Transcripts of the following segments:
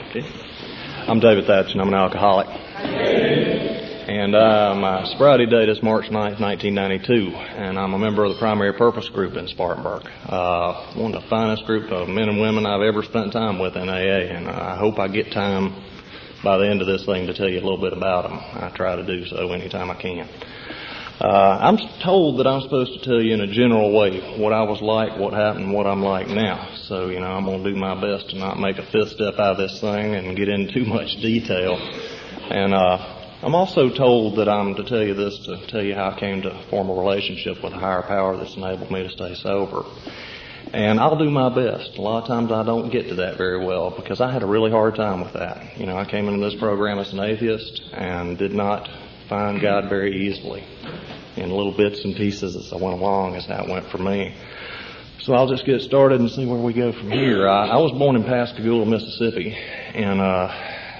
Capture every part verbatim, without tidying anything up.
Okay. I'm David Thatch, and I'm an alcoholic. And uh, my sobriety date is March ninth, nineteen ninety-two, and I'm a member of the Primary Purpose Group in Spartanburg. Uh, one of the finest group of men and women I've ever spent time with in A A, and I hope I get time by the end of this thing to tell you a little bit about them. I try to do so anytime I can. Uh, I'm told that I'm supposed to tell you in a general way what I was like, what happened, what I'm like now. So, you know, I'm going to do my best to not make a fifth step out of this thing and get into too much detail. And uh, I'm also told that I'm to tell you this to tell you how I came to form a relationship with a higher power that's enabled me to stay sober. And I'll do my best. A lot of times I don't get to that very well because I had a really hard time with that. You know, I came into this program as an atheist and did not find God very easily. In little bits and pieces as I went along is how it went for me. So I'll just get started and see where we go from here. I, I was born in Pascagoula, Mississippi, and uh,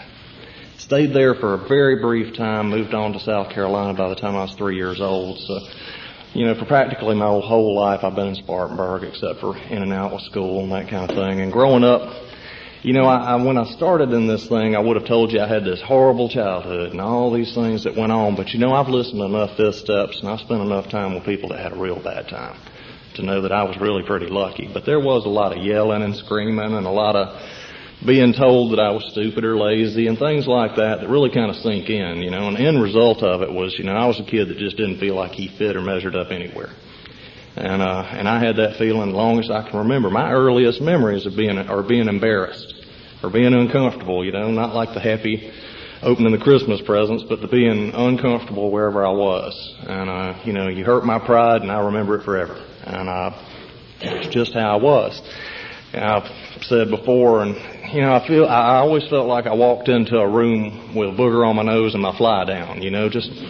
stayed there for a very brief time, moved on to South Carolina by the time I was three years old. So, you know, for practically my whole life I've been in Spartanburg except for in and out with school and that kind of thing. And growing up, you know, I, I, when I started in this thing, I would have told you I had this horrible childhood and all these things that went on. But, you know, I've listened to enough fifth steps and I've spent enough time with people that had a real bad time to know that I was really pretty lucky. But there was a lot of yelling and screaming and a lot of being told that I was stupid or lazy and things like that that really kind of sink in, you know. And the end result of it was, you know, I was a kid that just didn't feel like he fit or measured up anywhere. And uh, and I had that feeling the longest I can remember. My earliest memories of being are being embarrassed or being uncomfortable, you know, not like the happy opening the Christmas presents, but the being uncomfortable wherever I was. And uh, you know, you hurt my pride, and I remember it forever. And uh, it's just how I was. And I've said before, and you know, I feel I always felt like I walked into a room with a booger on my nose and my fly down, you know, just.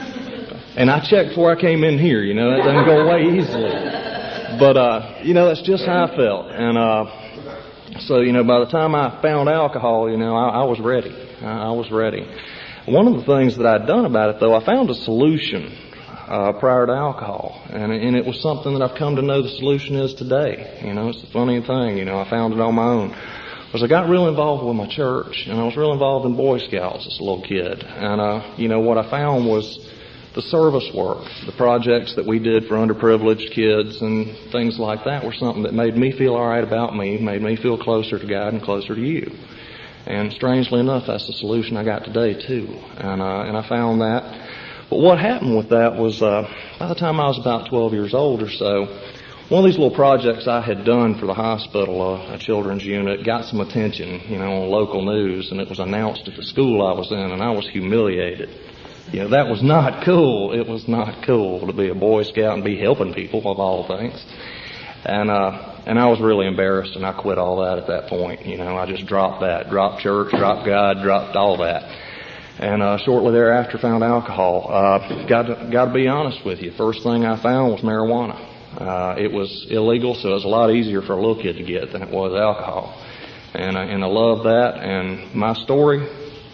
And I checked before I came in here, you know, that doesn't go away easily. But, uh, you know, that's just how I felt. And, uh, so, you know, by the time I found alcohol, you know, I, I was ready. I, I was ready. One of the things that I'd done about it, though, I found a solution, uh, prior to alcohol. And, and it was something that I've come to know the solution is today. You know, it's a funny thing, you know, I found it on my own. Was I got real involved with my church, and I was real involved in Boy Scouts as a little kid. And, uh, you know, what I found was the service work, the projects that we did for underprivileged kids and things like that were something that made me feel all right about me, made me feel closer to God and closer to you. And strangely enough, that's the solution I got today too. And uh, and I found that. But what happened with that was uh, by the time I was about twelve years old or so, one of these little projects I had done for the hospital, uh, a children's unit, got some attention, you know, on local news, and it was announced at the school I was in, and I was humiliated. You know, that was not cool. It was not cool to be a Boy Scout and be helping people, of all things. And, uh, and I was really embarrassed, and I quit all that at that point. You know, I just dropped that, dropped church, dropped God, dropped all that. And, uh, shortly thereafter found alcohol. Uh, got to, got to be honest with you. First thing I found was marijuana. Uh, it was illegal, so it was a lot easier for a little kid to get than it was alcohol. And, uh, and I love that. And my story,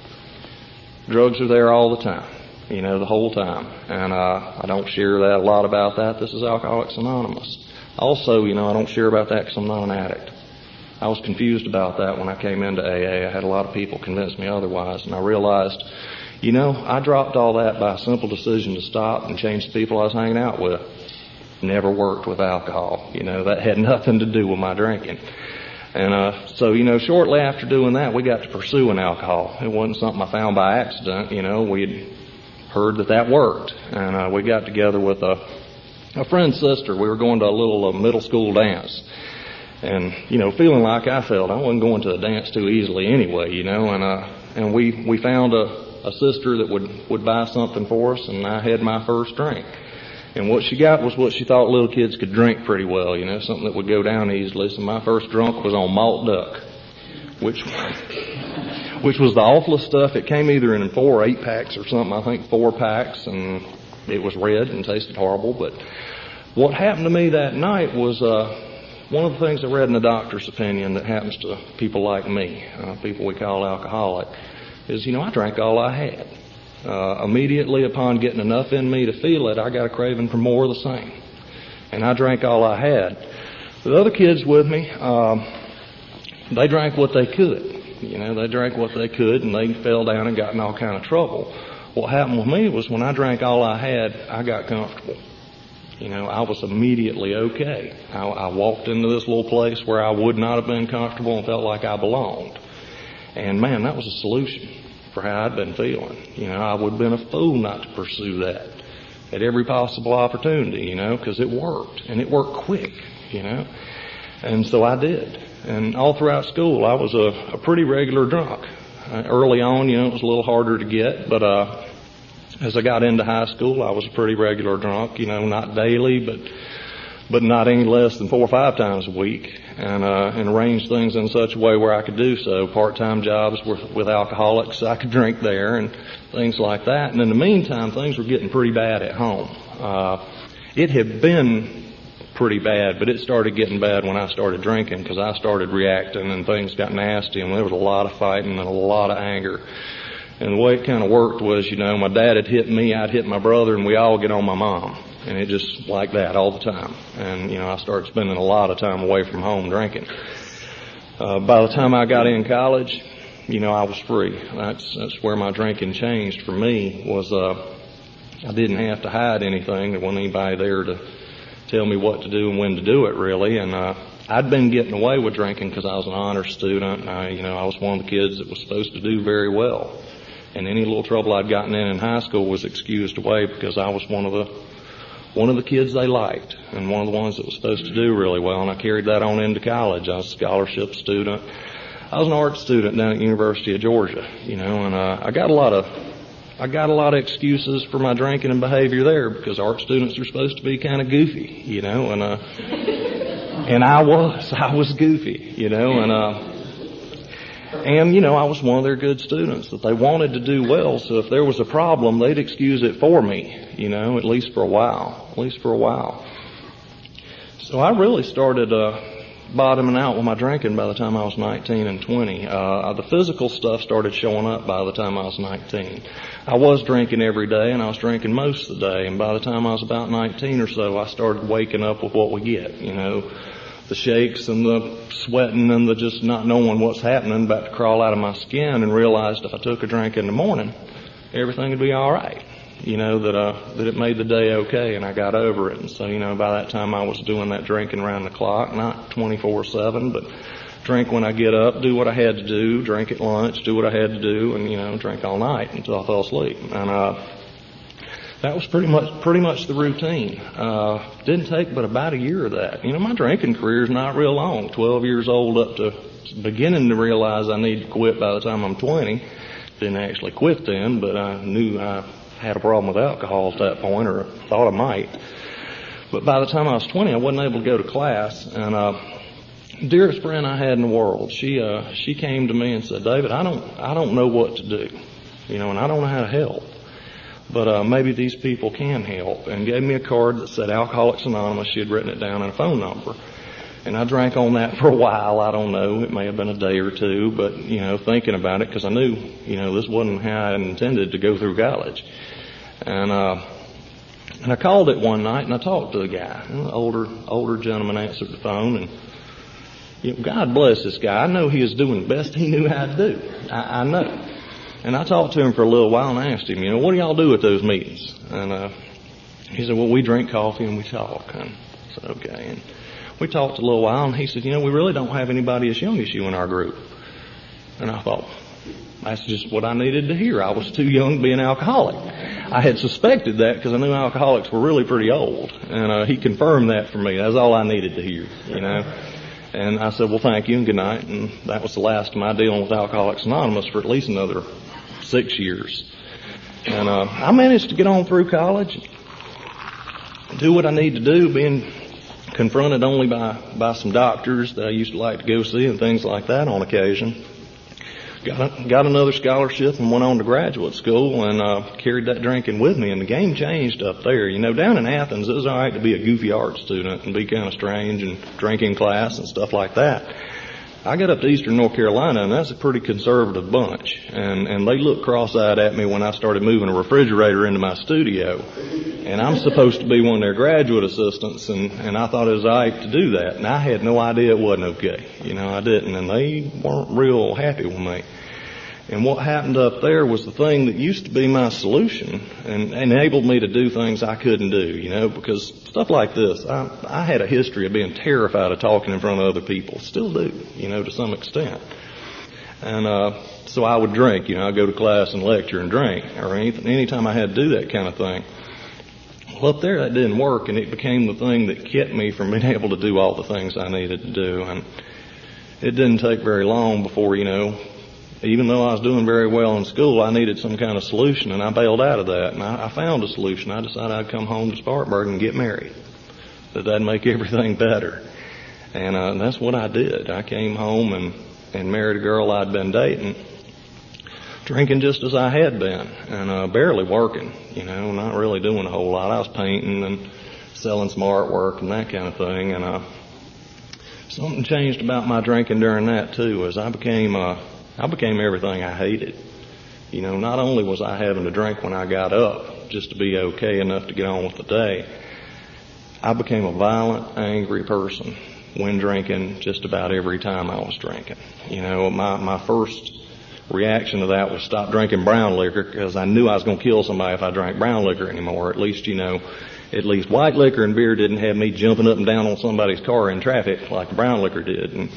drugs are there all the time. You know, the whole time. And uh, I don't share that a lot about that. This is Alcoholics Anonymous. Also, you know, I don't share about that because I'm not an addict. I was confused about that when I came into A A. I had a lot of people convince me otherwise. And I realized, you know, I dropped all that by a simple decision to stop and change the people I was hanging out with. Never worked with alcohol. You know, that had nothing to do with my drinking. And uh so, you know, shortly after doing that, we got to pursuing alcohol. It wasn't something I found by accident. You know, we'd heard that that worked. And uh, we got together with a, a friend's sister. We were going to a little uh, middle school dance. And, you know, feeling like I felt, I wasn't going to a dance too easily anyway, you know. And uh, and we, we found a, a sister that would, would buy something for us, and I had my first drink. And what she got was what she thought little kids could drink pretty well, you know, something that would go down easily. So my first drunk was on malt duck, which which was the awfulest stuff. It came either in four or eight packs or something, I think four packs, and it was red and tasted horrible. But what happened to me that night was uh, one of the things I read in the doctor's opinion that happens to people like me, uh, people we call alcoholic, is, you know, I drank all I had. Uh, immediately upon getting enough in me to feel it, I got a craving for more of the same. And I drank all I had. The other kids with me, um, they drank what they could. You know, they drank what they could, and they fell down and got in all kind of trouble. What happened with me was when I drank all I had, I got comfortable. You know, I was immediately okay. I, I walked into this little place where I would not have been comfortable and felt like I belonged. And man, that was a solution for how I'd been feeling. You know, I would have been a fool not to pursue that at every possible opportunity, you know, because it worked, and it worked quick, you know. And so I did. And all throughout school, I was a, a pretty regular drunk. Uh, early on, you know, it was a little harder to get, but uh as I got into high school, I was a pretty regular drunk, you know, not daily, but but not any less than four or five times a week, and uh, and arranged things in such a way where I could do so. Part-time jobs with, with alcoholics, I could drink there, and things like that. And in the meantime, things were getting pretty bad at home. Uh, it had been pretty bad, but it started getting bad when I started drinking, because I started reacting, and things got nasty, and there was a lot of fighting and a lot of anger. And the way it kind of worked was, you know, my dad had hit me, I'd hit my brother, and we all get on my mom. And it just like that all the time. And, you know, I started spending a lot of time away from home drinking. Uh, by the time I got in college, you know, I was free. That's, that's where my drinking changed for me was, uh, I didn't have to hide anything. There wasn't anybody there to tell me what to do and when to do it, really. And, uh, I'd been getting away with drinking because I was an honor student. I, you know, I was one of the kids that was supposed to do very well. And any little trouble I'd gotten in in high school was excused away because I was one of the one of the kids they liked and one of the ones that was supposed to do really well. And I carried that on into college. I was a scholarship student. I was an art student down at the University of Georgia, you know, and uh, I got a lot of I got a lot of excuses for my drinking and behavior there because art students are supposed to be kind of goofy, you know, and uh, and I was I was goofy, you know, and uh. And, you know, I was one of their good students that they wanted to do well, so if there was a problem, they'd excuse it for me, you know, at least for a while, at least for a while. So I really started uh, bottoming out with my drinking by the time I was nineteen and twenty. Uh, the physical stuff started showing up by the time I was nineteen. I was drinking every day, and I was drinking most of the day, and by the time I was about nineteen or so, I started waking up with what we get, you know, the shakes and the sweating and the just not knowing what's happening, about to crawl out of my skin, and realized if I took a drink in the morning, everything would be all right. You know, that uh that it made the day okay, and I got over it. And so, you know, by that time I was doing that drinking around the clock, not twenty-four seven, but drink when I get up, do what I had to do, drink at lunch, do what I had to do, and, you know, drink all night until I fell asleep. And uh that was pretty much pretty much the routine. Uh didn't take but about a year of that. You know, my drinking career is not real long. Twelve years old up to beginning to realize I need to quit by the time I'm twenty. Didn't actually quit then, but I knew I had a problem with alcohol at that point, or thought I might. But by the time I was twenty, I wasn't able to go to class. And uh dearest friend I had in the world, she uh she came to me and said, David, I don't I don't know what to do, you know, and I don't know how to help. But uh maybe these people can help, and gave me a card that said Alcoholics Anonymous. She had written it down and a phone number. And I drank on that for a while. I don't know. It may have been a day or two, but, you know, thinking about it, because I knew, you know, this wasn't how I intended to go through college. And, uh, and I called it one night and I talked to the guy. An older, older gentleman answered the phone, and, you know, God bless this guy. I know he was doing the best he knew how to do. I, I know. And I talked to him for a little while and asked him, you know, what do y'all do at those meetings? And, uh, he said, well, we drink coffee and we talk. And I said, okay. And we talked a little while, and he said, you know, we really don't have anybody as young as you in our group. And I thought, that's just what I needed to hear. I was too young to be an alcoholic. I had suspected that because I knew alcoholics were really pretty old. And uh, he confirmed that for me. That's all I needed to hear, you know. And I said, well, thank you and good night. And that was the last of my dealing with Alcoholics Anonymous for at least another six years. And uh, I managed to get on through college, do what I need to do, being confronted only by, by some doctors that I used to like to go see and things like that on occasion. Got a, got another scholarship and went on to graduate school, and uh, carried that drinking with me, and the game changed up there. You know, down in Athens, it was all right to be a goofy art student and be kind of strange and drink in class and stuff like that. I got up to Eastern North Carolina, and that's a pretty conservative bunch. And, and they looked cross-eyed at me when I started moving a refrigerator into my studio. And I'm supposed to be one of their graduate assistants, and, and I thought it was all right to do that. And I had no idea it wasn't okay. You know, I didn't, and they weren't real happy with me. And what happened up there was the thing that used to be my solution and enabled me to do things I couldn't do, you know, because stuff like this, I, I had a history of being terrified of talking in front of other people. Still do, you know, to some extent. And uh, so I would drink, you know, I'd go to class and lecture and drink, or anything, anytime I had to do that kind of thing. Well, up there that didn't work, and it became the thing that kept me from being able to do all the things I needed to do. And it didn't take very long before, you know, even though I was doing very well in school, I needed some kind of solution, and I bailed out of that. And I, I found a solution. I decided I'd come home to Spartanburg and get married. That that'd make everything better. And uh, that's what I did. I came home and, and married a girl I'd been dating, drinking just as I had been, and uh, barely working, you know, not really doing a whole lot. I was painting and selling some artwork and that kind of thing. And uh, something changed about my drinking during that, too, as I became... Uh, I became everything I hated. You know, not only was I having to drink when I got up just to be okay enough to get on with the day, I became a violent, angry person when drinking just about every time I was drinking. You know, my, my first reaction to that was stop drinking brown liquor, because I knew I was going to kill somebody if I drank brown liquor anymore. At least, you know, at least white liquor and beer didn't have me jumping up and down on somebody's car in traffic like brown liquor did. And,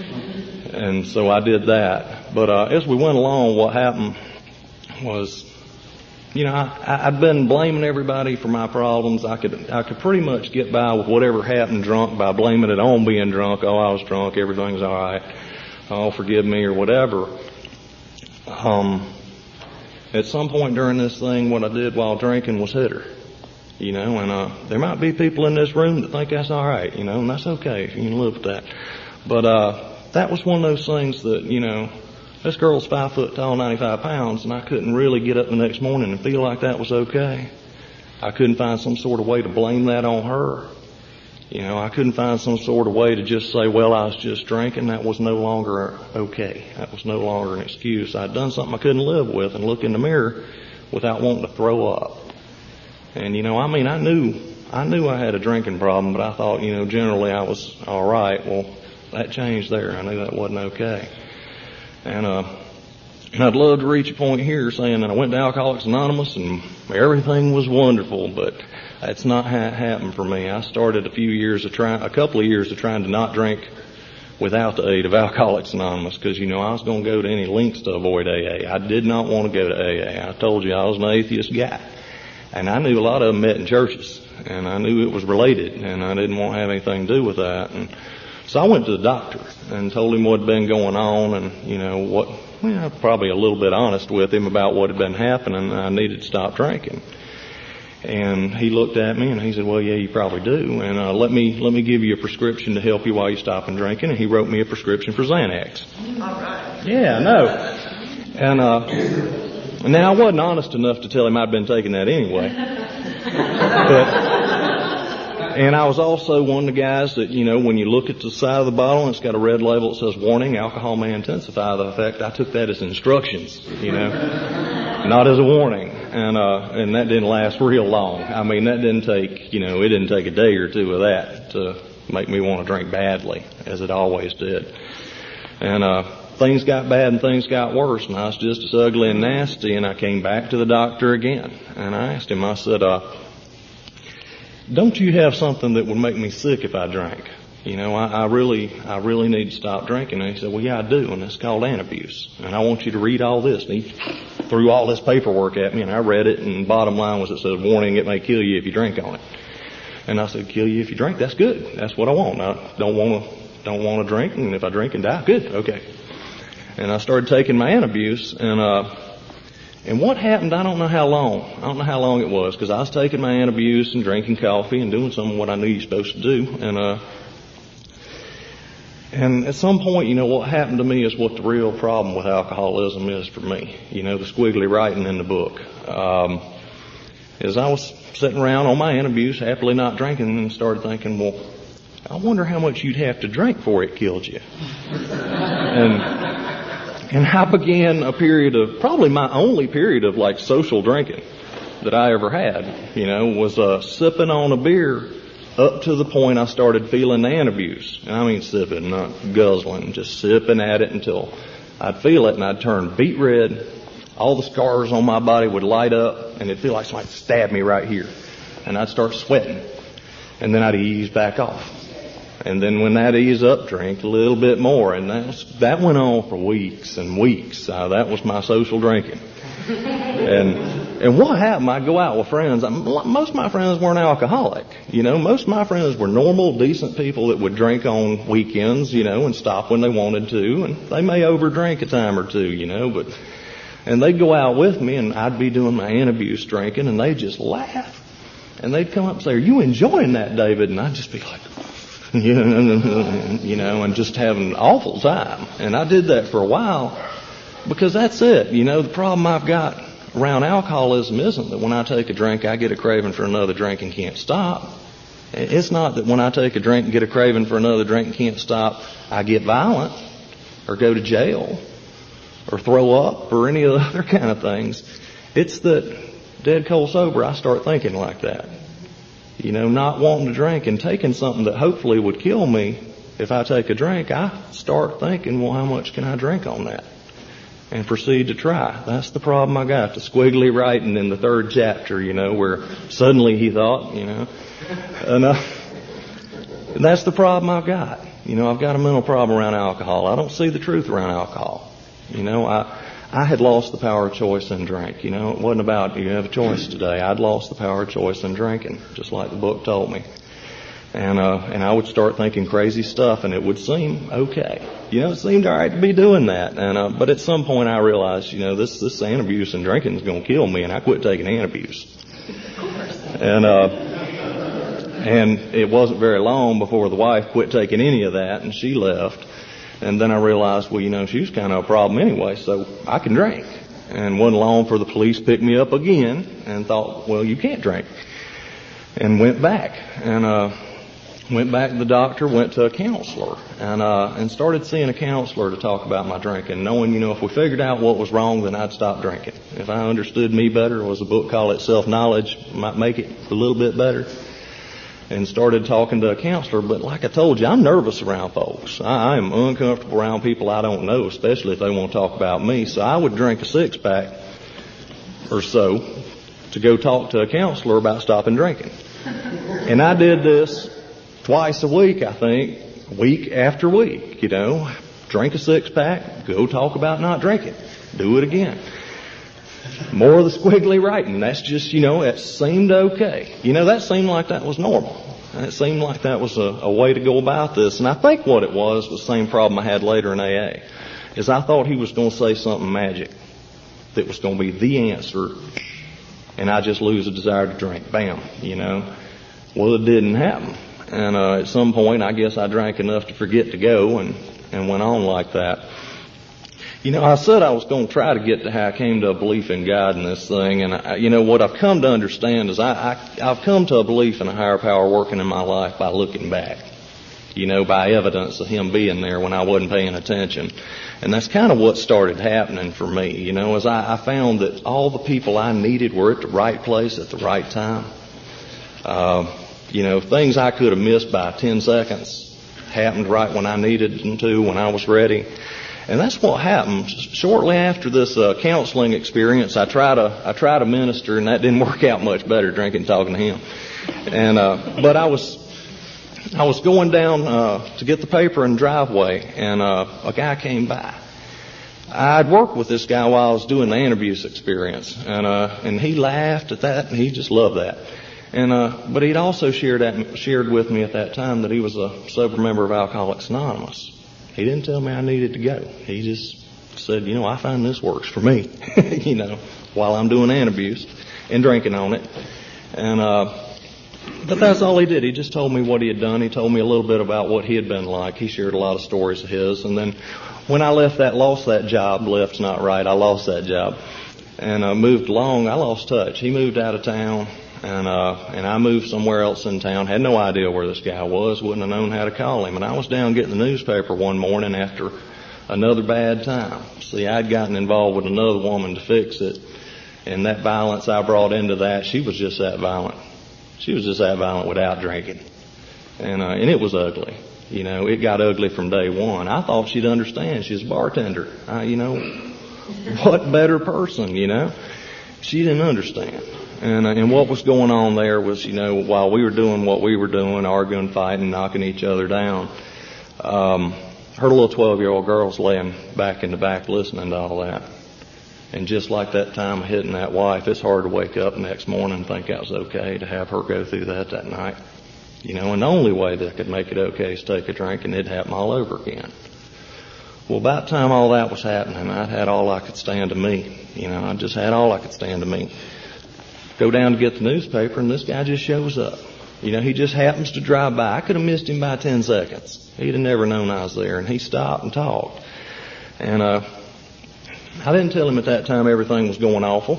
and so I did that. But uh, as we went along, what happened was, you know, I, I'd been blaming everybody for my problems. I could I could pretty much get by with whatever happened drunk by blaming it on being drunk. Oh, I was drunk. Everything's all right. Oh, forgive me or whatever. Um, at some point during this thing, what I did while drinking was hit her. You know, and uh, there might be people in this room that think that's all right, you know, and that's okay if you can live with that. But uh, that was one of those things that, you know, this girl's five foot tall, ninety-five pounds, and I couldn't really get up the next morning and feel like that was okay. I couldn't find some sort of way to blame that on her. You know, I couldn't find some sort of way to just say, well, I was just drinking. That was no longer okay. That was no longer an excuse. I'd done something I couldn't live with and look in the mirror without wanting to throw up. And, you know, I mean, I knew, I knew I had a drinking problem, but I thought, you know, generally I was all right. Well, that changed there. I knew that wasn't okay. And, uh, and I'd love to reach a point here saying that I went to Alcoholics Anonymous and everything was wonderful, but that's not how it happened for me. I started a few years of trying, a couple of years of trying to not drink without the aid of Alcoholics Anonymous, because, you know, I was going to go to any lengths to avoid A A. I did not want to go to A A. I told you I was an atheist guy. And I knew a lot of them met in churches, and I knew it was related, and I didn't want to have anything to do with that. And so I went to the doctor and told him what had been going on, and, you know, what, well, probably a little bit honest with him about what had been happening, and I needed to stop drinking. And he looked at me and he said, well, yeah, you probably do. And uh, let me let me give you a prescription to help you while you stop and drinking. And he wrote me a prescription for Xanax. All right. Yeah, no. And uh, now I wasn't honest enough to tell him I'd been taking that anyway. But, and I was also one of the guys that, you know, when you look at the side of the bottle and it's got a red label that says, warning, alcohol may intensify the effect. I took that as instructions, you know, not as a warning. And, uh, and that didn't last real long. I mean, that didn't take, you know, it didn't take a day or two of that to make me want to drink badly, as it always did. And, uh, things got bad and things got worse, and I was just as ugly and nasty, and I came back to the doctor again. And I asked him, I said, uh, don't you have something that would make me sick if I drank? You know, I, I really, I really need to stop drinking. And he said, well, yeah, I do, and it's called antabuse. And I want you to read all this. And he threw all this paperwork at me, and I read it, and bottom line was it says, warning, it may kill you if you drink on it. And I said, kill you if you drink? That's good. That's what I want. I don't want to, don't want to drink, and if I drink and die, good, okay. And I started taking my antabuse, and, uh, and what happened, I don't know how long. I don't know how long it was, because I was taking my antabuse and drinking coffee and doing some of what I knew you're supposed to do. And, uh, and at some point, you know, what happened to me is what the real problem with alcoholism is for me. You know, the squiggly writing in the book. Um, is I was sitting around on my antabuse, happily not drinking, and started thinking, well, I wonder how much you'd have to drink before it killed you. And, and I began a period of, probably my only period of like social drinking that I ever had, you know, was uh, sipping on a beer up to the point I started feeling hand abuse. And I mean sipping, not guzzling, just sipping at it until I'd feel it and I'd turn beet red. All the scars on my body would light up and it'd feel like somebody stabbed me right here. And I'd start sweating. And then I'd ease back off. And then when that ease up, drink a little bit more. And that, was, that went on for weeks and weeks. Uh, that was my social drinking. And and what happened, I'd go out with friends. I, most of my friends weren't alcoholic. You know, most of my friends were normal, decent people that would drink on weekends, you know, and stop when they wanted to. And they may overdrink a time or two, you know, but, and they'd go out with me and I'd be doing my hand abuse drinking and they'd just laugh. And they'd come up and say, "Are you enjoying that, David?" And I'd just be like, you know, and just having an awful time. And I did that for a while because that's it. You know, the problem I've got around alcoholism isn't that when I take a drink, I get a craving for another drink and can't stop. It's not that when I take a drink and get a craving for another drink and can't stop, I get violent or go to jail or throw up or any of the other kind of things. It's that dead cold sober, I start thinking like that. You know, not wanting to drink and taking something that hopefully would kill me if I take a drink, I start thinking, well, how much can I drink on that? And proceed to try. That's the problem I got. The squiggly writing in the third chapter, you know, where suddenly he thought, you know. And, uh, and that's the problem I've got. You know, I've got a mental problem around alcohol. I don't see the truth around alcohol. You know, I I had lost the power of choice in drink. You know, it wasn't about you have a choice today. I'd lost the power of choice in drinking, just like the book told me. And uh, and I would start thinking crazy stuff, and it would seem okay. You know, it seemed all right to be doing that. And uh, but at some point, I realized, you know, this this hand abuse and drinking is going to kill me, and I quit taking hand abuse. And uh, and it wasn't very long before the wife quit taking any of that, and she left. And then I realized, well, you know, she was kind of a problem anyway, so I can drink. And wasn't long for the police picked me up again, and thought, well, you can't drink, and went back and uh. Went back to the doctor, went to a counselor, and uh, and started seeing a counselor to talk about my drinking, knowing, you know, if we figured out what was wrong, then I'd stop drinking. If I understood me better, there was a book called it Self-Knowledge, might make it a little bit better, and started talking to a counselor. But like I told you, I'm nervous around folks. I, I am uncomfortable around people I don't know, especially if they want to talk about me. So I would drink a six-pack or so to go talk to a counselor about stopping drinking. And I did this twice a week, I think, week after week, you know. Drink a six-pack, go talk about not drinking, do it again. More of the squiggly writing, that's just, you know, it seemed okay. You know, that seemed like that was normal. It seemed like that was a, a way to go about this. And I think what it was was the same problem I had later in A A, is I thought he was going to say something magic that was going to be the answer, and I just lose a desire to drink. Bam, you know. Well, it didn't happen. And uh, at some point, I guess I drank enough to forget to go, and, and went on like that. You know, I said I was going to try to get to how I came to a belief in God in this thing. And, I, you know, what I've come to understand is I, I, I've come to a belief in a higher power working in my life by looking back. You know, by evidence of Him being there when I wasn't paying attention. And that's kind of what started happening for me. You know, as I, I found that all the people I needed were at the right place at the right time. Uh, You know, things I could have missed by ten seconds happened right when I needed them to, when I was ready. And that's what happened. Shortly after this uh, counseling experience, I tried to I tried to minister, and that didn't work out much better, drinking and talking to him. And uh, but I was I was going down uh, to get the paper in the driveway, and uh, a guy came by. I'd worked with this guy while I was doing the interviews experience, and uh, and he laughed at that, and he just loved that. And uh, but he'd also shared that, shared with me at that time that he was a sober member of Alcoholics Anonymous. He didn't tell me I needed to go. He just said, you know, I find this works for me, you know, while I'm doing hand abuse and drinking on it. And uh, but that's all he did. He just told me what he had done. He told me a little bit about what he had been like. He shared a lot of stories of his. And then when I left that, lost that job, left's not right, I lost that job, and uh, moved along, I lost touch. He moved out of town. And uh and I moved somewhere else in town. Had no idea where this guy was. Wouldn't have known how to call him. And I was down getting the newspaper one morning after another bad time. See, I'd gotten involved with another woman to fix it, and that violence I brought into that, she was just that violent. She was just that violent without drinking. And, uh, and it was ugly. You know, it got ugly from day one. I thought she'd understand. She's a bartender. Uh, you know, what better person, you know? She didn't understand. And, uh, and what was going on there was, you know, while we were doing what we were doing, arguing, fighting, knocking each other down, um, her little twelve-year-old girl's laying back in the back listening to all that. And just like that time of hitting that wife, it's hard to wake up the next morning and think that was okay to have her go through that that night. You know, and the only way that I could make it okay is take a drink and it'd happen all over again. Well, about the time all that was happening, I'd had all I could stand to me. You know, I just had all I could stand to me. Go down to get the newspaper and this guy just shows up. You know, he just happens to drive by. I could have missed him by ten seconds. He'd have never known I was there. And he stopped and talked. And, uh, I didn't tell him at that time everything was going awful.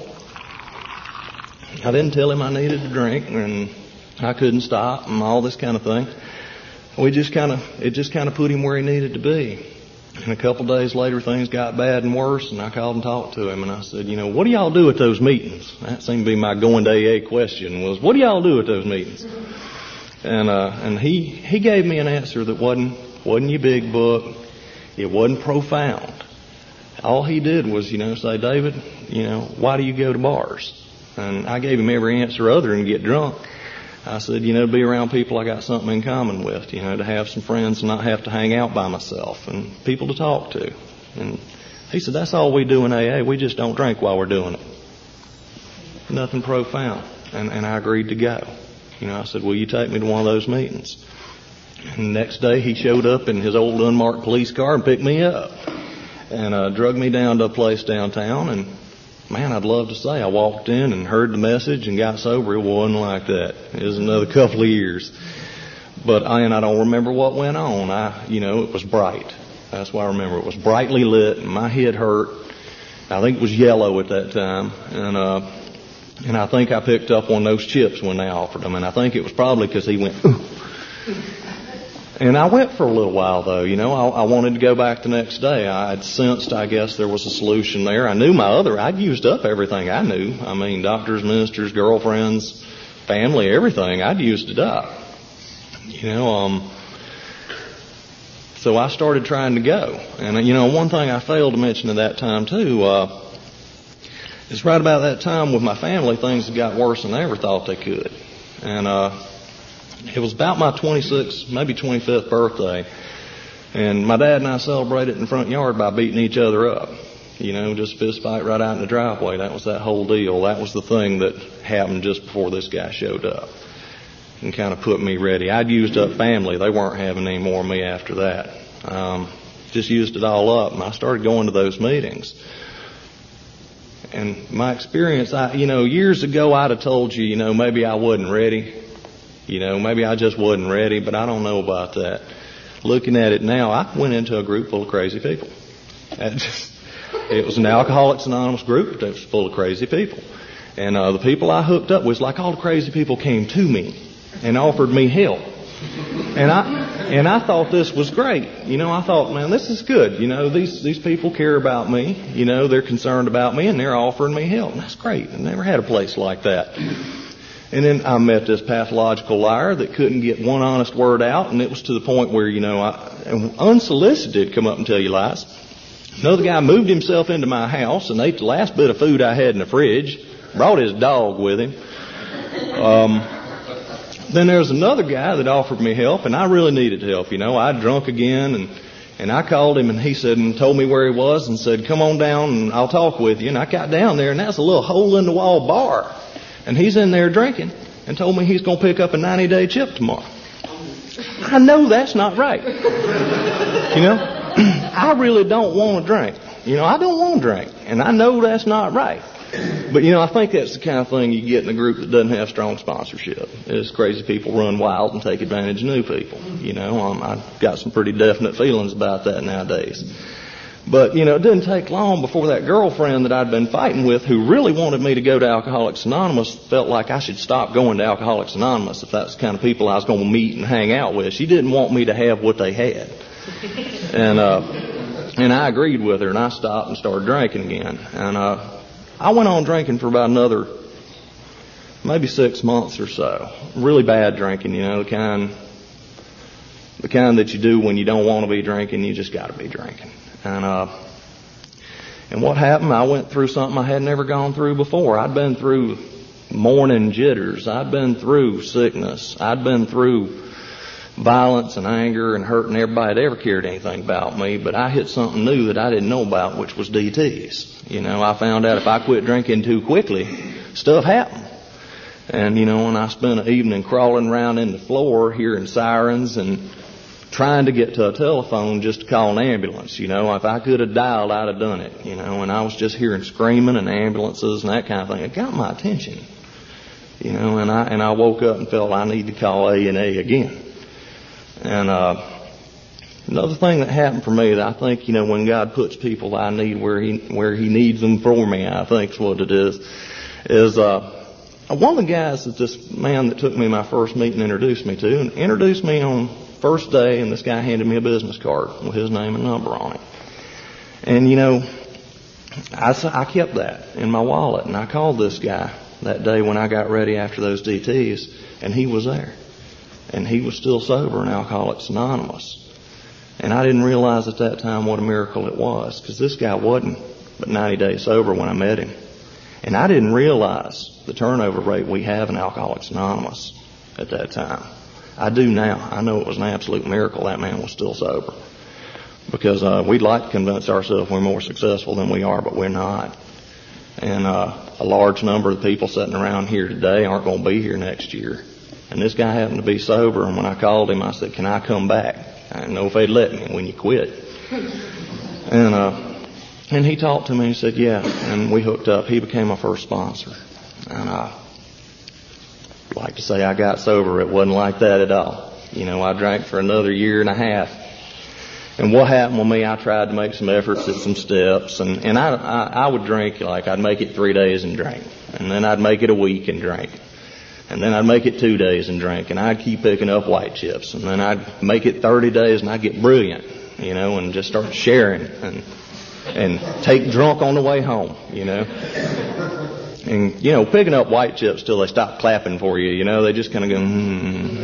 I didn't tell him I needed a drink and I couldn't stop and all this kind of thing. We just kind of, it just kind of put him where he needed to be. And a couple of days later, things got bad and worse, and I called and talked to him, and I said, you know, what do y'all do at those meetings? That seemed to be my going to A A question was, what do y'all do at those meetings? And, uh, and he, he gave me an answer that wasn't, wasn't your big book. It wasn't profound. All he did was, you know, say, David, you know, why do you go to bars? And I gave him every answer other than get drunk. I said, you know, to be around people I got something in common with, you know, to have some friends and not have to hang out by myself and people to talk to. And he said, that's all we do in A A. We just don't drink while we're doing it. Nothing profound. And, and I agreed to go. You know, I said, will you take me to one of those meetings? And the next day he showed up in his old unmarked police car and picked me up and uh, drug me down to a place downtown. And man, I'd love to say I walked in and heard the message and got sober. It wasn't like that. It was another couple of years. But I, and I don't remember what went on. I, you know, it was bright. That's why I remember. It was brightly lit and my head hurt. I think it was yellow at that time. And, uh, and I think I picked up one of those chips when they offered them. And I think it was probably because he went, ooh. And I went for a little while, though. You know, I, I wanted to go back the next day. I had sensed, I guess, there was a solution there. I knew my other, I'd used up everything I knew. I mean, doctors, ministers, girlfriends, family, everything. I'd used it up. You know, um, so I started trying to go. And, you know, one thing I failed to mention at that time, too, uh, is right about that time with my family, things had got worse than I ever thought they could. And, uh, it was about my twenty-sixth, maybe twenty-fifth birthday, and my dad and I celebrated in the front yard by beating each other up. You know, just fist fight right out in the driveway. That was that whole deal. That was the thing that happened just before this guy showed up and kind of put me ready. I'd used up family. They weren't having any more of me after that. Um, just used it all up, and I started going to those meetings. And my experience, I, you know, years ago I'd have told you, you know, maybe I wasn't ready. You know, maybe I just wasn't ready, but I don't know about that. Looking at it now, I went into a group full of crazy people. Just, it was an Alcoholics Anonymous group that was full of crazy people. And uh, the people I hooked up with, like all the crazy people came to me and offered me help. And I and I thought this was great. You know, I thought, man, this is good. You know, these these people care about me. You know, they're concerned about me and they're offering me help. And that's great. I never had a place like that. And then I met this pathological liar that couldn't get one honest word out, and it was to the point where, you know, I, unsolicited, come up and tell you lies. Another guy moved himself into my house and ate the last bit of food I had in the fridge, brought his dog with him. Um, then there was another guy that offered me help, and I really needed help. You know, I'd drunk again, and and I called him, and he said, and told me where he was, and said, come on down, and I'll talk with you. And I got down there, and that's a little hole-in-the-wall bar. And he's in there drinking and told me he's going to pick up a ninety-day chip tomorrow. I know that's not right. You know, I really don't want to drink. You know, I don't want to drink. And I know that's not right. But, you know, I think that's the kind of thing you get in a group that doesn't have strong sponsorship. Is crazy people run wild and take advantage of new people. You know, um, I've got some pretty definite feelings about that nowadays. But, you know, it didn't take long before that girlfriend that I'd been fighting with, who really wanted me to go to Alcoholics Anonymous, felt like I should stop going to Alcoholics Anonymous if that's the kind of people I was going to meet and hang out with. She didn't want me to have what they had. And uh And I agreed with her, and I stopped and started drinking again. And uh, I went on drinking for about another maybe six months or so. Really bad drinking, you know, the kind, the kind that you do when you don't want to be drinking. You just got to be drinking. And uh, and what happened? I went through something I had never gone through before. I'd been through morning jitters. I'd been through sickness. I'd been through violence and anger and hurting everybody that ever cared anything about me, but I hit something new that I didn't know about, which was D Ts. You know, I found out if I quit drinking too quickly, stuff happened. And, you know, when I spent an evening crawling around in the floor hearing sirens and trying to get to a telephone just to call an ambulance, you know, if I could have dialed, I'd have done it, you know, and I was just hearing screaming and ambulances and that kind of thing. It got my attention, you know, and I, and I woke up and felt I need to call A and A again. And uh, another thing that happened for me that I think, you know, when God puts people I need where he where He needs them for me, I think is what it is, is uh, one of the guys that this man that took me my first meeting introduced me to, and introduced me on first day, and this guy handed me a business card with his name and number on it. And, you know, I, I kept that in my wallet, and I called this guy that day when I got ready after those D Ts, and he was there. And he was still sober in Alcoholics Anonymous. And I didn't realize at that time what a miracle it was, because this guy wasn't but ninety days sober when I met him. And I didn't realize the turnover rate we have in Alcoholics Anonymous at that time. I do now. I know it was an absolute miracle that man was still sober. Because uh, we'd like to convince ourselves we're more successful than we are, but we're not. And uh, a large number of the people sitting around here today aren't going to be here next year. And this guy happened to be sober, and when I called him, I said, "Can I come back? I didn't know if they'd let me when you quit." And uh, and he talked to me and said, "Yeah," and we hooked up. He became my first sponsor. And I like to say I got sober. It wasn't like that at all. You know, I drank for another year and a half. And what happened with me, I tried to make some efforts at some steps, and, and I, I, I would drink, like I'd make it three days and drink. And then I'd make it a week and drink. And then I'd make it two days and drink, and I'd keep picking up white chips. And then I'd make it thirty days, and I'd get brilliant, you know, and just start sharing and and take drunk on the way home, you know. And, you know, picking up white chips till they stop clapping for you, you know, they just kind of go, hmm.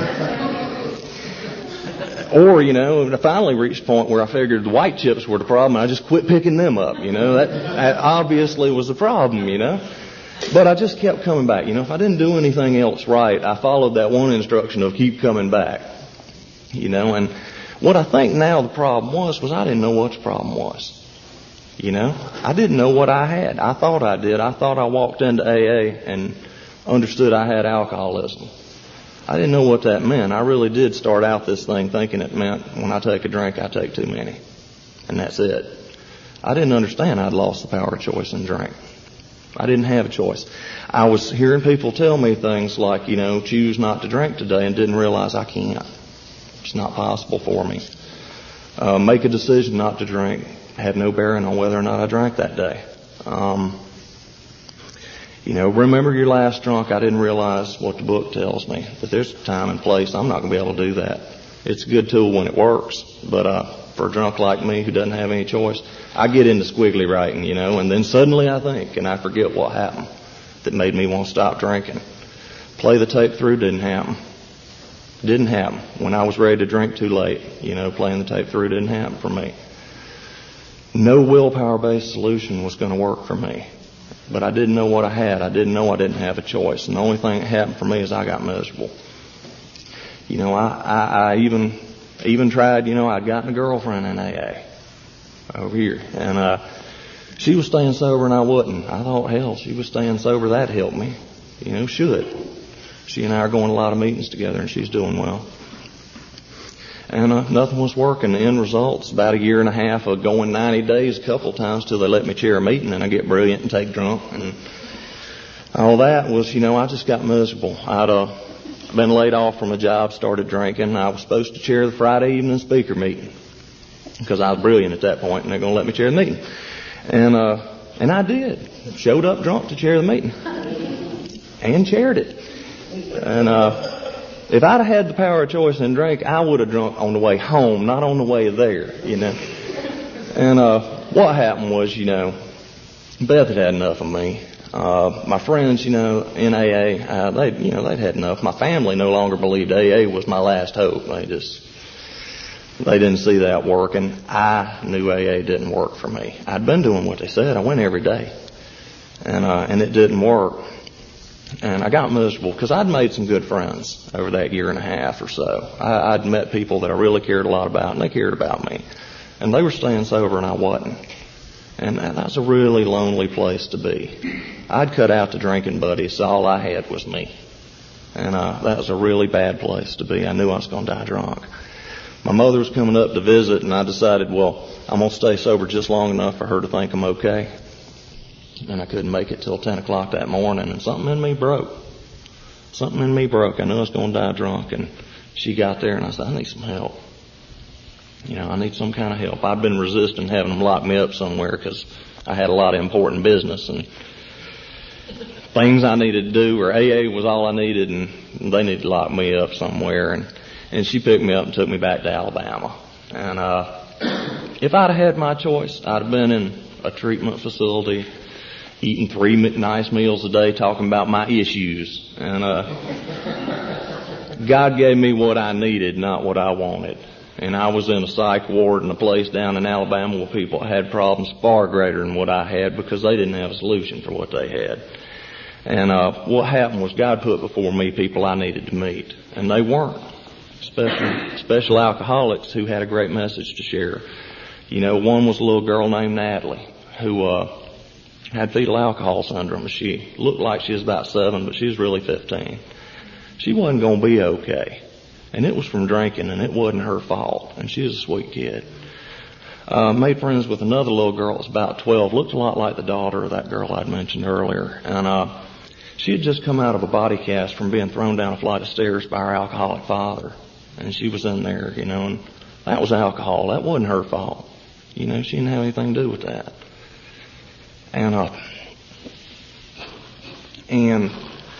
Or, you know, I finally reached a point where I figured the white chips were the problem, and I just quit picking them up, you know. That, that obviously was the problem, you know. But I just kept coming back. You know, if I didn't do anything else right, I followed that one instruction of keep coming back. You know, and what I think now the problem was, was I didn't know what the problem was. You know, I didn't know what I had. I thought I did. I thought I walked into A A and understood I had alcoholism. I didn't know what that meant. I really did start out this thing thinking it meant when I take a drink, I take too many. And that's it. I didn't understand I'd lost the power of choice and drink. I didn't have a choice. I was hearing people tell me things like, you know, choose not to drink today, and didn't realize I can't. It's not possible for me. Uh, make a decision not to drink had no bearing on whether or not I drank that day. Um, you know, remember your last drunk. I didn't realize what the book tells me, that there's a time and place. I'm not going to be able to do that. It's a good tool when it works, but uh, for a drunk like me who doesn't have any choice, I get into squiggly writing, you know, and then suddenly I think, and I forget what happened that made me want to stop drinking. Play the tape through didn't happen. Didn't happen. When I was ready to drink too late, you know, playing the tape through didn't happen for me. No willpower-based solution was going to work for me. But I didn't know what I had. I didn't know I didn't have a choice. And the only thing that happened for me is I got miserable. You know, I, I, I even even tried, you know, I'd gotten a girlfriend in A A over here. And uh, she was staying sober and I wasn't. I thought, hell, she was staying sober. That helped me. You know, should. She and I are going to a lot of meetings together, and she's doing well. And uh, nothing was working. The end result's about a year and a half of going ninety days a couple of times till they let me chair a meeting, and I get brilliant and take drunk. And all that was, you know, I just got miserable. I'd uh, been laid off from a job, started drinking. I was supposed to chair the Friday evening speaker meeting because I was brilliant at that point, and they're going to let me chair the meeting. And uh, and I did. Showed up drunk to chair the meeting and chaired it. And uh, if I'd have had the power of choice and drink, I would have drunk on the way home, not on the way there, you know. And uh, what happened was, you know, Beth had had enough of me. Uh, my friends, you know, in A A, uh, they, you know, they'd had enough. My family no longer believed A A was my last hope. They just, they didn't see that working. I knew A A didn't work for me. I'd been doing what they said. I went every day, and uh, and it didn't work. And I got miserable because I'd made some good friends over that year and a half or so. I, I'd met people that I really cared a lot about, and they cared about me, and they were staying sober, and I wasn't. And that's a really lonely place to be. I'd cut out the drinking buddies, so all I had was me. And uh, that was a really bad place to be. I knew I was going to die drunk. My mother was coming up to visit, and I decided, well, I'm going to stay sober just long enough for her to think I'm okay. And I couldn't make it till ten o'clock that morning, and something in me broke. Something in me broke. I knew I was going to die drunk, and she got there, and I said, I need some help. You know, I need some kind of help. I'd been resisting having them lock me up somewhere because I had a lot of important business and things I needed to do, or A A was all I needed, and they needed to lock me up somewhere. And, and she picked me up and took me back to Alabama. And uh, if I'd have had my choice, I'd have been in a treatment facility, eating three nice meals a day, talking about my issues. And uh, God gave me what I needed, not what I wanted. And I was in a psych ward in a place down in Alabama where people had problems far greater than what I had because they didn't have a solution for what they had. And uh, what happened was God put before me people I needed to meet, and they weren't. Special, special alcoholics who had a great message to share. You know, one was a little girl named Natalie who uh, had fetal alcohol syndrome. She looked like she was about seven, but she was really fifteen. She wasn't going to be okay. And it was from drinking, and it wasn't her fault. And she was a sweet kid. Uh, made friends with another little girl that was about twelve, looked a lot like the daughter of that girl I'd mentioned earlier. And uh, she had just come out of a body cast from being thrown down a flight of stairs by her alcoholic father. And she was in there, you know, and that was alcohol. That wasn't her fault. You know, she didn't have anything to do with that. And, uh, and,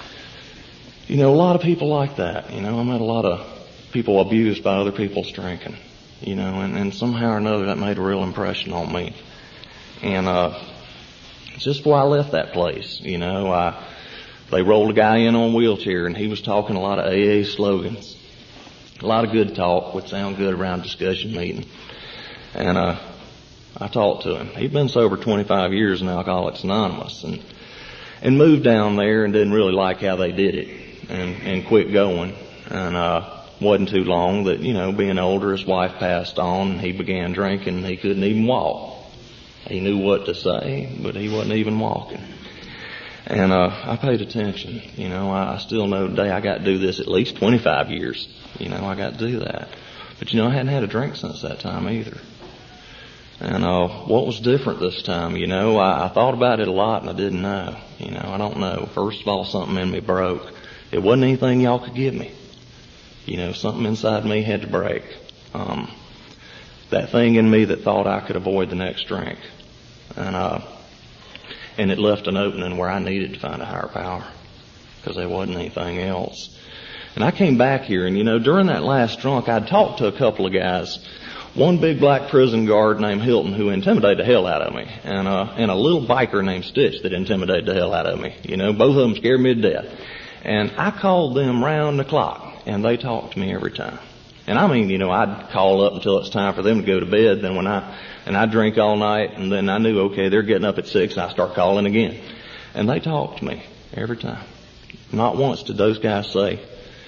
you know, a lot of people like that. You know, I met a lot of people abused by other people's drinking, you know, and, and somehow or another that made a real impression on me. And uh just before I left that place, you know, I they rolled a guy in on a wheelchair, and he was talking a lot of A A slogans. A lot of good talk would sound good around a discussion meeting. And uh I talked to him. He'd been sober twenty-five years in Alcoholics Anonymous, and and moved down there and didn't really like how they did it, and and quit going. And uh wasn't too long that, you know, being older, his wife passed on, and he began drinking. He couldn't even walk. He knew what to say, but he wasn't even walking. And uh I paid attention. You know, I, I still know today I got to do this at least twenty-five years. You know, I got to do that. But, you know, I hadn't had a drink since that time either. And uh what was different this time, you know, I, I thought about it a lot, and I didn't know. You know, I don't know. First of all, something in me broke. It wasn't anything y'all could give me. You know, something inside me had to break. Um, that thing in me that thought I could avoid the next drink. And, uh, and it left an opening where I needed to find a higher power, because there wasn't anything else. And I came back here, and, you know, during that last drunk, I'd talked to a couple of guys. One big black prison guard named Hilton, who intimidated the hell out of me. And, uh, and a little biker named Stitch that intimidated the hell out of me. You know, both of them scared me to death. And I called them round the clock. And they talked to me every time. And I mean, you know, I'd call up until it's time for them to go to bed. Then when I, and I'd drink all night, and then I knew, okay, they're getting up at six, and I start calling again. And they talked to me every time. Not once did those guys say,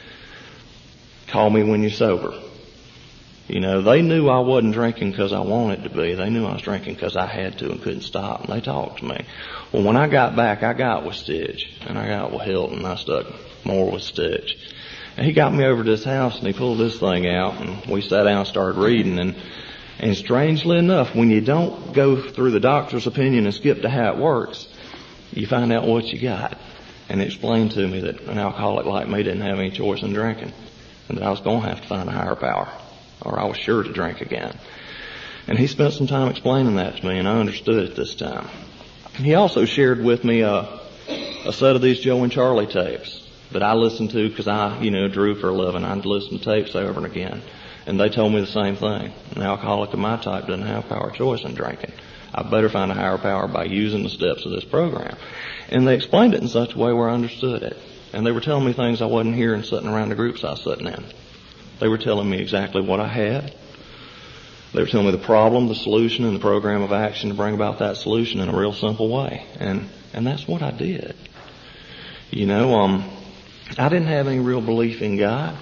call me when you're sober. You know, they knew I wasn't drinking because I wanted to be. They knew I was drinking because I had to and couldn't stop. And they talked to me. Well, when I got back, I got with Stitch, and I got with Hilton, and I stuck more with Stitch. And he got me over to his house, and he pulled this thing out, and we sat down and started reading. And, and strangely enough, when you don't go through the doctor's opinion and skip to how it works, you find out what you got. And it explained to me that an alcoholic like me didn't have any choice in drinking, and that I was going to have to find a higher power, or I was sure to drink again. And he spent some time explaining that to me, and I understood it this time. He also shared with me uh, a set of these Joe and Charlie tapes that I listened to because I, you know, drew for a living. I'd listen to tapes over and again. And they told me the same thing. An alcoholic of my type doesn't have power of choice in drinking. I better find a higher power by using the steps of this program. And they explained it in such a way where I understood it. And they were telling me things I wasn't hearing sitting around the groups I was sitting in. They were telling me exactly what I had. They were telling me the problem, the solution, and the program of action to bring about that solution in a real simple way. And and that's what I did. You know, um, I didn't have any real belief in God.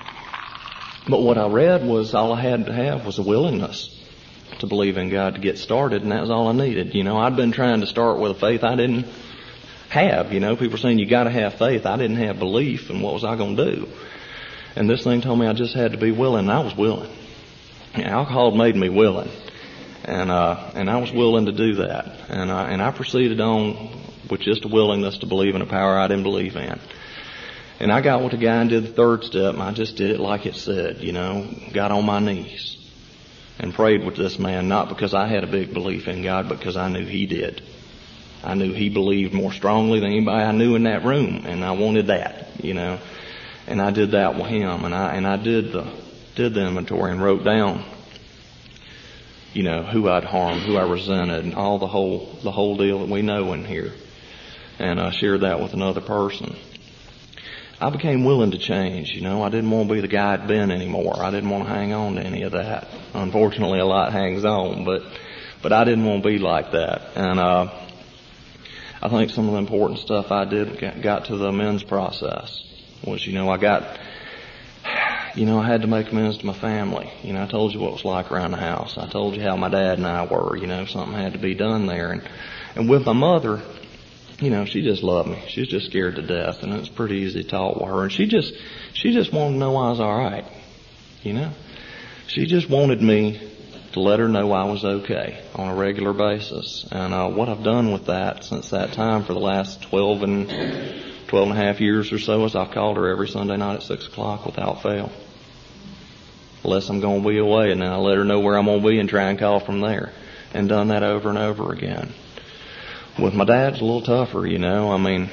But what I read was all I had to have was a willingness to believe in God to get started, and that was all I needed. You know, I'd been trying to start with a faith I didn't have. You know, people were saying you got to have faith. I didn't have belief, and what was I going to do? And this thing told me I just had to be willing, and I was willing. And alcohol made me willing, and uh, and I was willing to do that, and uh, and I proceeded on with just a willingness to believe in a power I didn't believe in. And I got with the guy and did the third step, and I just did it like it said, you know, got on my knees and prayed with this man, not because I had a big belief in God, but because I knew he did. I knew he believed more strongly than anybody I knew in that room, and I wanted that, you know. And I did that with him, and I and I did the did the inventory and wrote down, you know, who I'd harmed, who I resented, and all the whole the whole deal that we know in here. And I shared that with another person. I became willing to change, you know. I didn't want to be the guy I'd been anymore. I didn't want to hang on to any of that. Unfortunately, a lot hangs on, but but I didn't want to be like that. And uh I think some of the important stuff I did got, got to the amends process was, you know, I got, you know, I had to make amends to my family. You know, I told you what it was like around the house. I told you how my dad and I were, you know, something had to be done there. And, and with my mother, you know, she just loved me. She was just scared to death, and it was pretty easy to talk with her. And she just, she just wanted to know I was all right, you know. She just wanted me to let her know I was okay on a regular basis. And uh, what I've done with that since that time for the last twelve and twelve and a half years or so is I've called her every Sunday night at six o'clock without fail, unless I'm going to be away, and then I let her know where I'm going to be and try and call from there, and done that over and over again. With my dad, it's a little tougher, you know. I mean,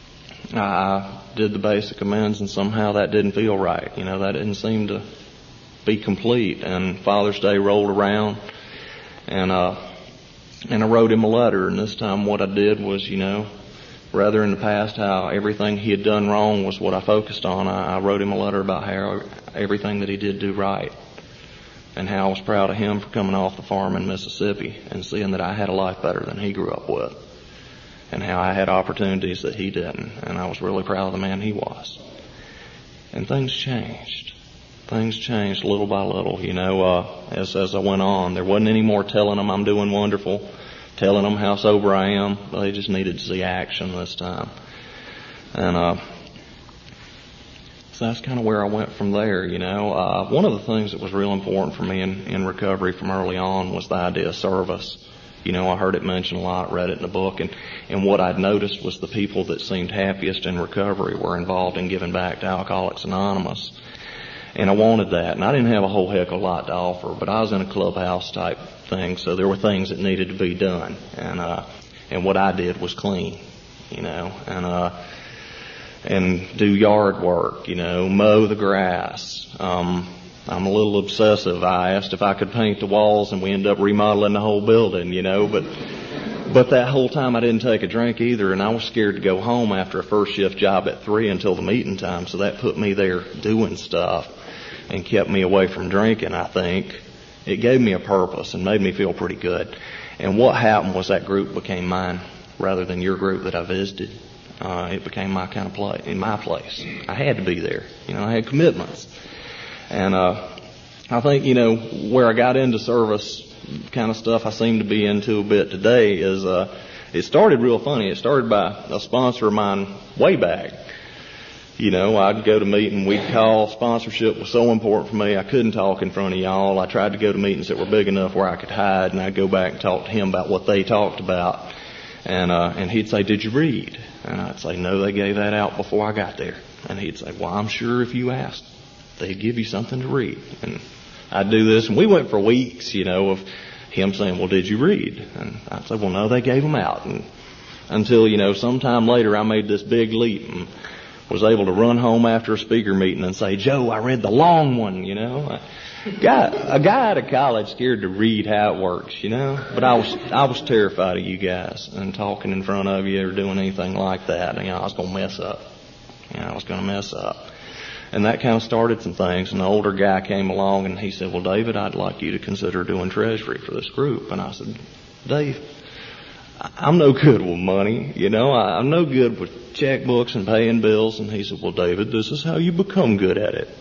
I did the basic amends, and somehow that didn't feel right. You know, that didn't seem to be complete. And Father's Day rolled around, and uh, and I wrote him a letter. And this time, what I did was, you know, rather in the past how everything he had done wrong was what I focused on, I, I wrote him a letter about how everything that he did do right, and how I was proud of him for coming off the farm in Mississippi and seeing that I had a life better than he grew up with, and how I had opportunities that he didn't, and I was really proud of the man he was. And things changed. Things changed little by little, you know, uh, as, as I went on. There wasn't any more telling them I'm doing wonderful, telling them how sober I am. They just needed to see action this time. And, uh, so that's kind of where I went from there, you know. Uh, one of the things that was real important for me in, in recovery from early on was the idea of service. You know, I heard it mentioned a lot, read it in the book, and, and what I'd noticed was the people that seemed happiest in recovery were involved in giving back to Alcoholics Anonymous. And I wanted that, and I didn't have a whole heck of a lot to offer, but I was in a clubhouse type thing, so there were things that needed to be done. And, uh, and what I did was clean, you know, and, uh, and do yard work, you know, mow the grass. Um, I'm a little obsessive. I asked if I could paint the walls, and we ended up remodeling the whole building, you know, but, but that whole time I didn't take a drink either, and I was scared to go home after a first shift job at three until the meeting time, so that put me there doing stuff and kept me away from drinking, I think. It gave me a purpose and made me feel pretty good. And what happened was that group became mine rather than your group that I visited. Uh, it became my kind of place, in my place. I had to be there. You know, I had commitments. And, uh, I think, you know, where I got into service kind of stuff I seem to be into a bit today is, uh, it started real funny. It started by a sponsor of mine way back. You know, I'd go to meeting, we'd call. Sponsorship was so important for me, I couldn't talk in front of y'all. I tried to go to meetings that were big enough where I could hide, and I'd go back and talk to him about what they talked about. And, uh, and he'd say, "Did you read?" And I'd say, "No, they gave that out before I got there." And he'd say, "Well, I'm sure if you asked, they'd give you something to read." And I'd do this, and we went for weeks, you know, of him saying, "Well, did you read?" And I'd say, "Well, no, they gave them out." And until, you know, sometime later I made this big leap and was able to run home after a speaker meeting and say, "Joe, I read the long one," you know. Guy, a guy out of college scared to read how it works, you know. But I was I was terrified of you guys and talking in front of you or doing anything like that. You know, I was going to mess up. You know, I was going to mess up. And that kind of started some things. And the older guy came along and he said, well, David, I'd like you to consider doing treasury for this group. And I said, Dave, I'm no good with money. You know, I'm no good with checkbooks and paying bills. And he said, well, David, this is how you become good at it.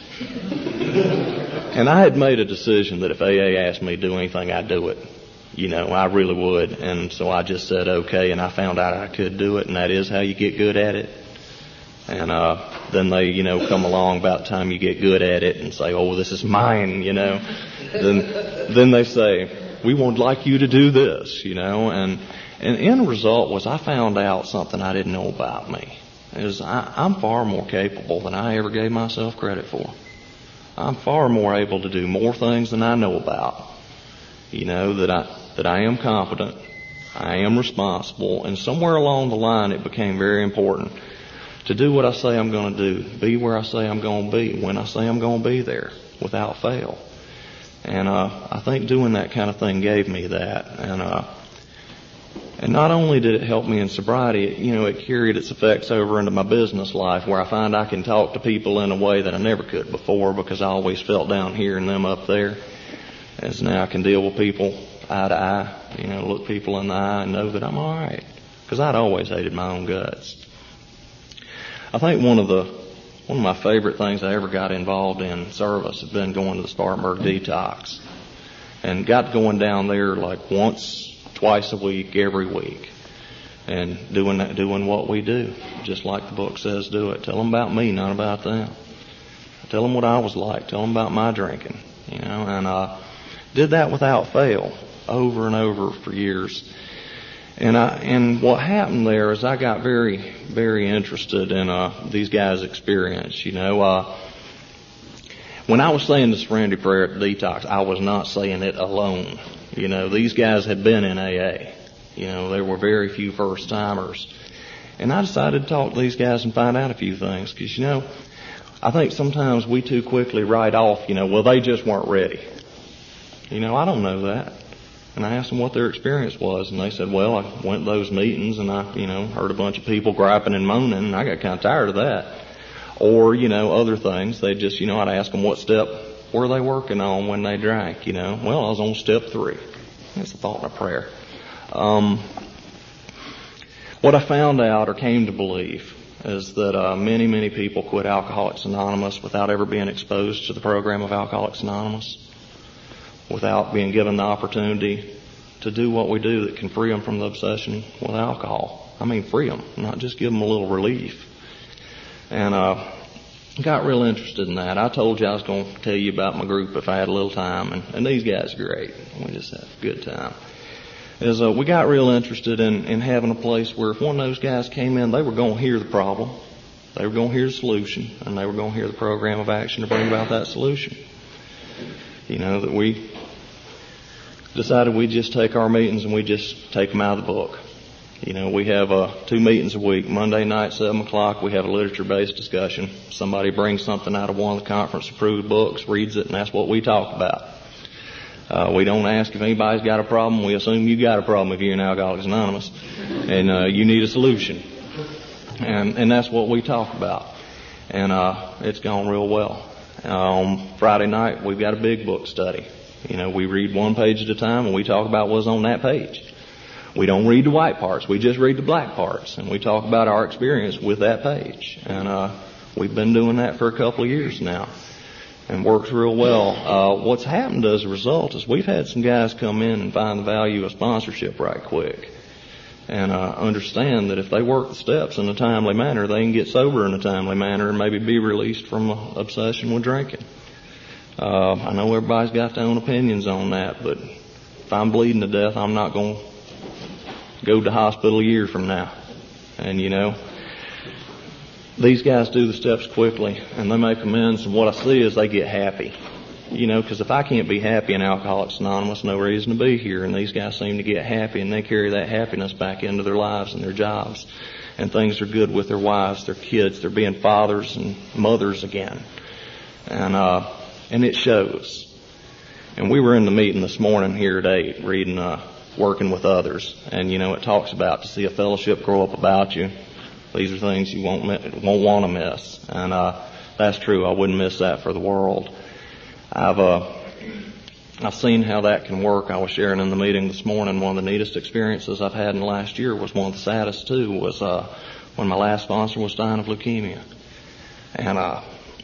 And I had made a decision that if A A asked me to do anything, I'd do it. You know, I really would. And so I just said okay, and I found out I could do it, and that is how you get good at it. And uh then they, you know, come along about the time you get good at it and say, oh, this is mine, you know. Then then they say, we would like you to do this, you know. And and the end result was I found out something I didn't know about me. Is I, I'm far more capable than I ever gave myself credit for. I'm far more able to do more things than I know about. You know, that I that I am competent, I am responsible, and somewhere along the line it became very important to do what I say I'm going to do, be where I say I'm going to be, when I say I'm going to be there, without fail. And uh, I think doing that kind of thing gave me that. And uh, and not only did it help me in sobriety, it, you know, it carried its effects over into my business life, where I find I can talk to people in a way that I never could before, because I always felt down here and them up there. As now I can deal with people eye to eye, you know, look people in the eye and know that I'm all right, because I'd always hated my own guts. I think one of the one of my favorite things I ever got involved in service has been going to the Spartanburg Detox, and got going down there like once, twice a week, every week, and doing that, doing what we do, just like the book says, do it. Tell them about me, not about them. Tell them what I was like. Tell them about my drinking, you know. And uh, did that without fail, over and over for years. And I and what happened there is I got very, very interested in uh, these guys' experience. You know, uh, when I was saying the Serenity Prayer at the Detox, I was not saying it alone. You know, these guys had been in A A. You know, there were very few first-timers. And I decided to talk to these guys and find out a few things. Because, you know, I think sometimes we too quickly write off, you know, well, they just weren't ready. You know, I don't know that. And I asked them what their experience was. And they said, well, I went to those meetings and I, you know, heard a bunch of people griping and moaning. And I got kind of tired of that. Or, you know, other things. They just, you know, I'd ask them what step were they working on when they drank, you know. Well, I was on step three. That's a thought and a prayer. Um, what I found out or came to believe is that uh, many, many people quit Alcoholics Anonymous without ever being exposed to the program of Alcoholics Anonymous, without being given the opportunity to do what we do that can free them from the obsession with alcohol. I mean, free them, not just give them a little relief. And uh got real interested in that. I told you I was going to tell you about my group if I had a little time, and, and these guys are great. We just have a good time. Is uh, we got real interested in, in having a place where if one of those guys came in, they were going to hear the problem, they were going to hear the solution, and they were going to hear the program of action to bring about that solution. You know, that we decided we'd just take our meetings and we just take them out of the book. You know, we have uh, two meetings a week. Monday night, seven o'clock, we have a literature-based discussion. Somebody brings something out of one of the conference-approved books, reads it, and that's what we talk about. Uh, we don't ask if anybody's got a problem. We assume you got a problem if you're in Alcoholics Anonymous, and uh, you need a solution. And and that's what we talk about. And uh, it's gone real well. Uh, on Friday night, we've got a big book study. You know, we read one page at a time, and we talk about what's on that page. We don't read the white parts. We just read the black parts. And we talk about our experience with that page. And uh we've been doing that for a couple of years now. And works real well. Uh what's happened as a result is we've had some guys come in and find the value of sponsorship right quick. And uh understand that if they work the steps in a timely manner, they can get sober in a timely manner and maybe be released from an obsession with drinking. Uh I know everybody's got their own opinions on that, but if I'm bleeding to death, I'm not going to go to the hospital a year from now. And, you know, these guys do the steps quickly, and they make amends, and what I see is they get happy. You know, because if I can't be happy in Alcoholics Anonymous, no reason to be here. And these guys seem to get happy, and they carry that happiness back into their lives and their jobs. And things are good with their wives, their kids. They're being fathers and mothers again. And uh and it shows. And we were in the meeting this morning here at eight, reading, uh, working with others, and you know it talks about to see a fellowship grow up about you. These are things you won't won't want to miss, and uh, that's true. I wouldn't miss that for the world. I've uh, I've seen how that can work. I was sharing in the meeting this morning. One of the neatest experiences I've had in the last year was one of the saddest too. Was uh, when my last sponsor was dying of leukemia, and uh,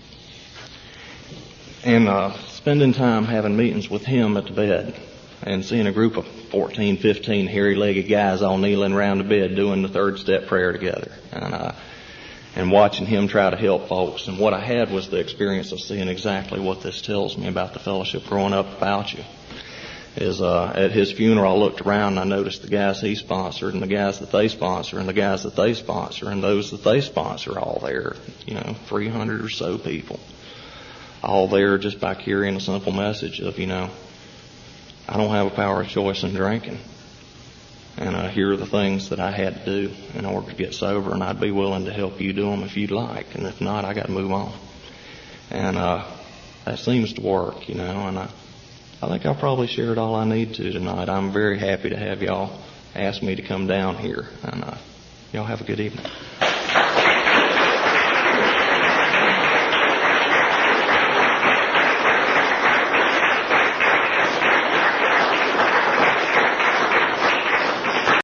and uh, spending time having meetings with him at the bed, and seeing a group of fourteen, fifteen hairy-legged guys all kneeling around the bed doing the third step prayer together, and uh, and watching him try to help folks. And what I had was the experience of seeing exactly what this tells me about the fellowship growing up about you. Is uh, at his funeral, I looked around and I noticed the guys he sponsored and the guys that they sponsor and the guys that they sponsor and those that they sponsor all there, you know, three hundred or so people, all there just by carrying a simple message of, you know, I don't have a power of choice in drinking. And uh, here are the things that I had to do in order to get sober, and I'd be willing to help you do them if you'd like. And if not, I got to move on. And uh, that seems to work, you know. And I, I think I've probably shared all I need to tonight. I'm very happy to have y'all ask me to come down here. And uh, y'all have a good evening.